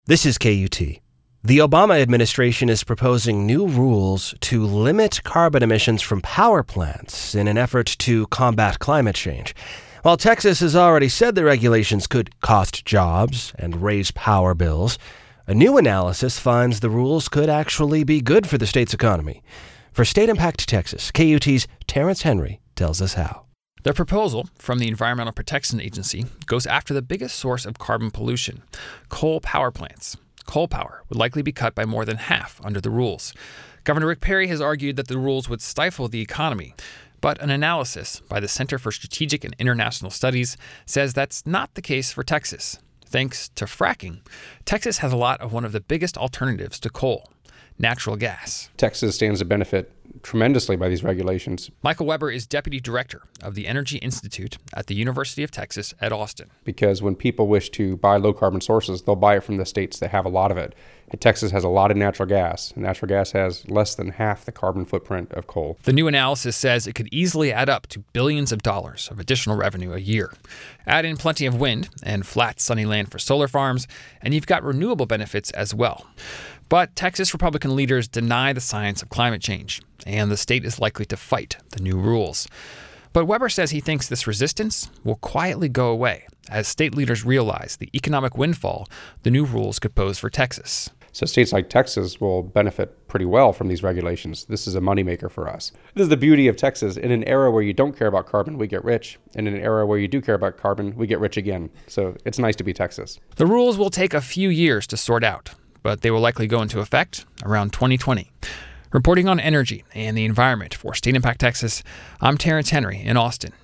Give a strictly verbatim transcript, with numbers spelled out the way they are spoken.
This is K U T. The Obama administration is proposing new rules to limit carbon emissions from power plants in an effort to combat climate change. While Texas has already said the regulations could cost jobs and raise power bills, a new analysis finds the rules could actually be good for the state's economy. For State Impact Texas, K U T's Terrence Henry tells us how. The proposal from the Environmental Protection Agency goes after the biggest source of carbon pollution, coal power plants. Coal power would likely be cut by more than half under the rules. Governor Rick Perry has argued that the rules would stifle the economy, but an analysis by the Center for Strategic and International Studies says that's not the case for Texas. Thanks to fracking, Texas has a lot of one of the biggest alternatives to coal, natural gas. Texas stands to benefit tremendously by these regulations. Michael Weber is deputy director of the Energy Institute at the University of Texas at Austin. Because when people wish to buy low carbon sources, they'll buy it from the states that have a lot of it. And Texas has a lot of natural gas. And natural gas has less than half the carbon footprint of coal. The new analysis says it could easily add up to billions of dollars of additional revenue a year. Add in plenty of wind and flat, sunny land for solar farms, and you've got renewable benefits as well. But Texas Republican leaders deny the science of climate change, and the state is likely to fight the new rules. But Weber says he thinks this resistance will quietly go away as state leaders realize the economic windfall the new rules could pose for Texas. So states like Texas will benefit pretty well from these regulations. This is a moneymaker for us. This is the beauty of Texas. In an era where you don't care about carbon, we get rich. And in an era where you do care about carbon, we get rich again. So it's nice to be Texas. The rules will take a few years to sort out, but they will likely go into effect around twenty twenty. Reporting on energy and the environment for State Impact Texas, I'm Terrence Henry in Austin.